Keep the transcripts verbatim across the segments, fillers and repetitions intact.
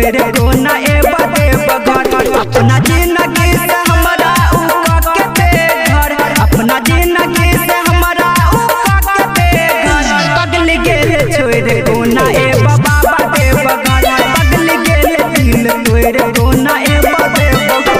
तोरे कोना ए बदे बघर अपना जिंदगी से हमरा उका के बेघर अपना जिंदगी से हमरा उका के बेघर पगल गेले छोरे कोना ए बाबा बदे बघर पगल गेले दिल तोरे कोना ए बदे बघर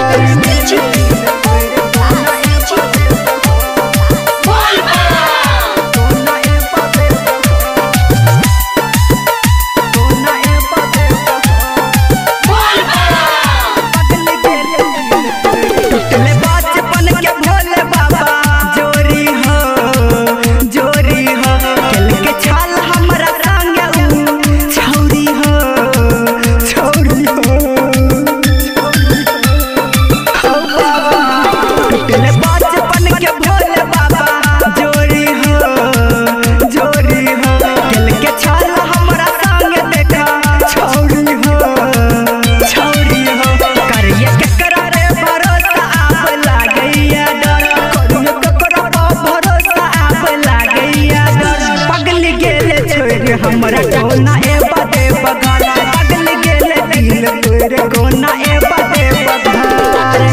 हमरा कोना ए बदे बघर पगल गेले दिल तोरे कोना ए बदे बघर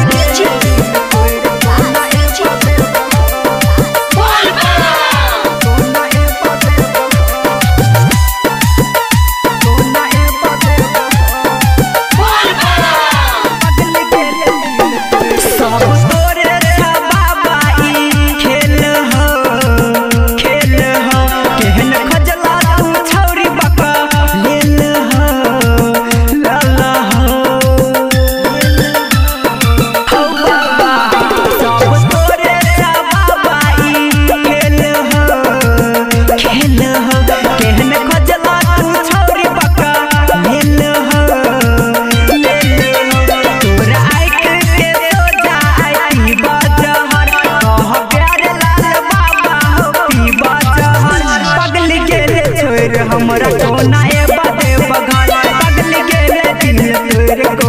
हमरा कोना ए बदे बघर पगल गेले दिल तोरे